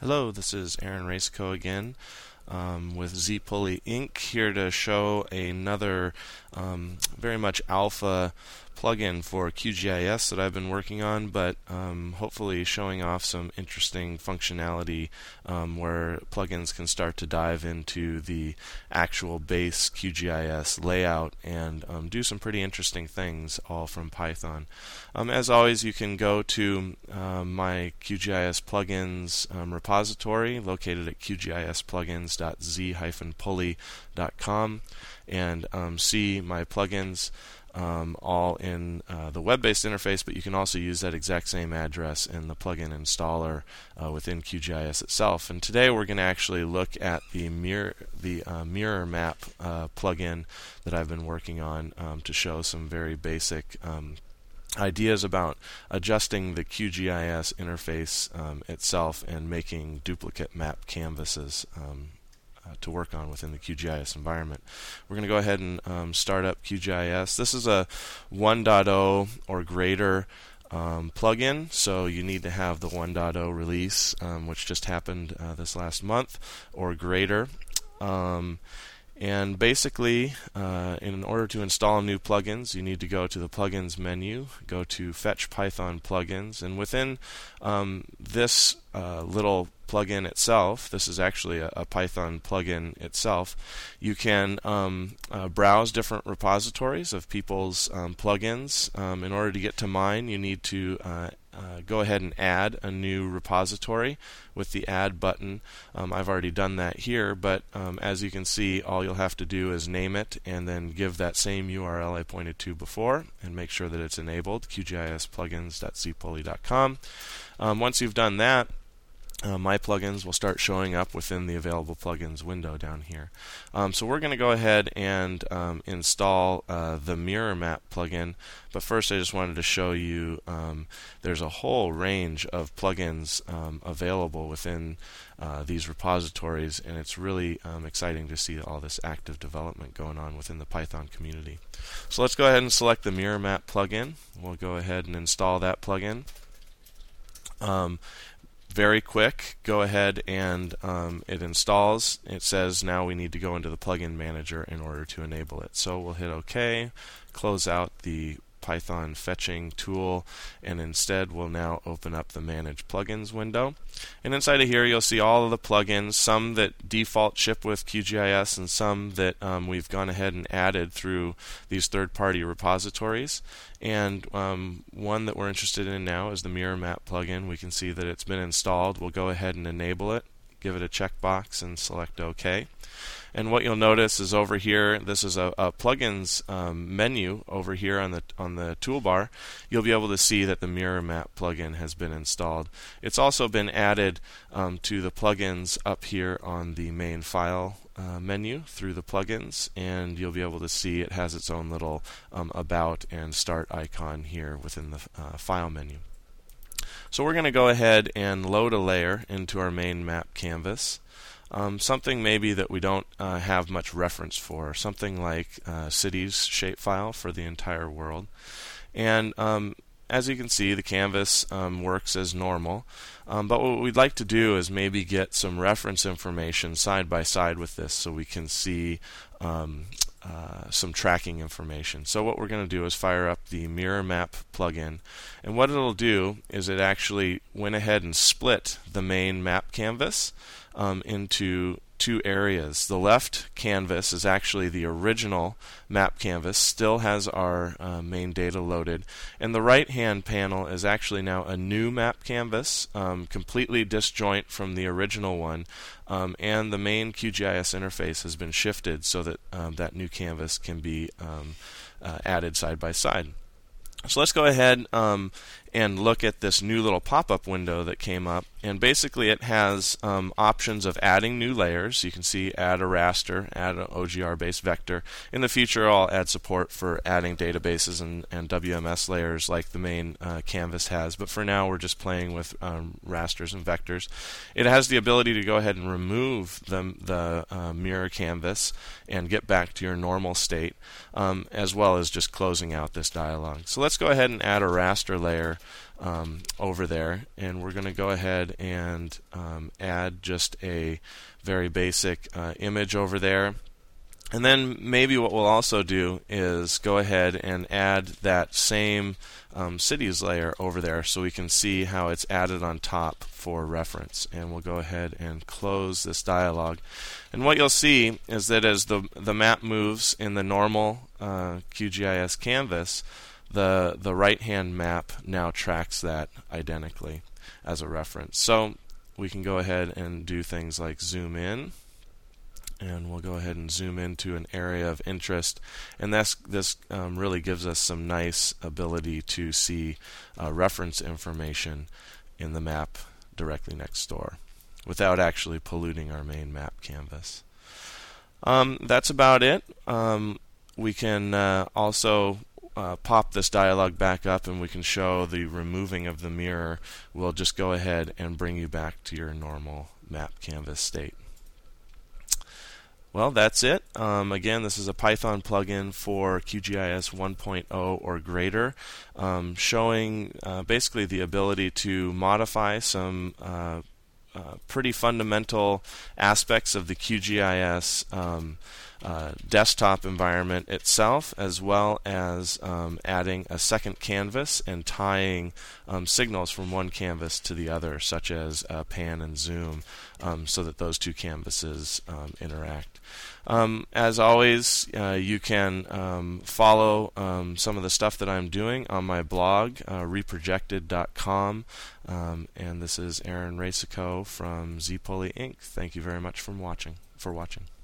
Hello, this is Aaron Raceco again with zPulley Inc. here to show another very much alpha plugin for QGIS that I've been working on, but hopefully showing off some interesting functionality where plugins can start to dive into the actual base QGIS layout and do some pretty interesting things, all from Python. As always, you can go to my QGIS plugins repository located at qgisplugins.z-pulley.com and see my plugins all in the web-based interface, but you can also use that exact same address in the plugin installer within QGIS itself. And today we're going to actually look at the mirror map plugin that I've been working on to show some very basic ideas about adjusting the QGIS interface itself and making duplicate map canvases to work on within the QGIS environment. We're going to go ahead and start up QGIS. This is a 1.0 or greater plugin, so you need to have the 1.0 release, which just happened this last month, or greater. And basically, in order to install new plugins, you need to go to the Plugins menu, go to Fetch Python Plugins, and within this little plugin itself, this is actually a Python plugin itself, you can browse different repositories of people's plugins. In order to get to mine, you need to go ahead and add a new repository with the Add button. I've already done that here, but as you can see, all you'll have to do is name it and then give that same URL I pointed to before and make sure that it's enabled, qgisplugins.zpulley.com. Once you've done that, my plugins will start showing up within the available plugins window down here. So we're going to go ahead and install the Mirror Map plugin, but first I just wanted to show you there's a whole range of plugins available within these repositories, and it's really exciting to see all this active development going on within the Python community. So let's go ahead and select the Mirror Map plugin. We'll go ahead and install that plugin. Very quick, go ahead and it installs. It says now we need to go into the plugin manager in order to enable it. So we'll hit OK, close out the Python fetching tool, and instead we'll now open up the Manage Plugins window. And inside of here you'll see all of the plugins, some that default ship with QGIS and some that we've gone ahead and added through these third-party repositories. And one that we're interested in now is the Mirror Map plugin. We can see that it's been installed. We'll go ahead and enable it, give it a checkbox, and select OK. And what you'll notice is over here, this is a plugins menu over here on the toolbar. You'll be able to see that the Mirror Map plugin has been installed. It's also been added to the plugins up here on the main file menu through the plugins, and you'll be able to see it has its own little about and start icon here within the file menu. So we're going to go ahead and load a layer into our main map canvas. Something maybe that we don't have much reference for, something like cities shapefile for the entire world. And as you can see, the canvas works as normal. But what we'd like to do is maybe get some reference information side by side with this so we can see some tracking information. So what we're going to do is fire up the Mirror Map plugin, and what it'll do is it actually went ahead and split the main map canvas into two areas. The left canvas is actually the original map canvas, still has our main data loaded, and the right hand panel is actually now a new map canvas, completely disjoint from the original one, and the main QGIS interface has been shifted so that that new canvas can be added side by side. So let's go ahead and look at this new little pop-up window that came up, and basically it has options of adding new layers. You can see add a raster, add an OGR-based vector. In the future I'll add support for adding databases and WMS layers like the main canvas has, but for now we're just playing with rasters and vectors. It has the ability to go ahead and remove the mirror canvas and get back to your normal state, as well as just closing out this dialog. So let's go ahead and add a raster layer over there, and we're going to go ahead and add just a very basic image over there. And then maybe what we'll also do is go ahead and add that same cities layer over there so we can see how it's added on top for reference. And we'll go ahead and close this dialog. And what you'll see is that as the map moves in the normal QGIS canvas, the right-hand map now tracks that identically as a reference. So we can go ahead and do things like zoom in. And we'll go ahead and zoom into an area of interest, and this really gives us some nice ability to see reference information in the map directly next door without actually polluting our main map canvas. That's about it. We can also pop this dialog back up, and we can show the removing of the mirror. We'll just go ahead and bring you back to your normal map canvas state. Well, that's it. Again, this is a Python plugin for QGIS 1.0 or greater, showing basically the ability to modify some pretty fundamental aspects of the QGIS desktop environment itself, as well as adding a second canvas and tying signals from one canvas to the other, such as pan and zoom, so that those two canvases interact. As always, you can follow some of the stuff that I'm doing on my blog, reprojected.com, and this is Aaron Rasico from zPulley Inc. Thank you very much for watching.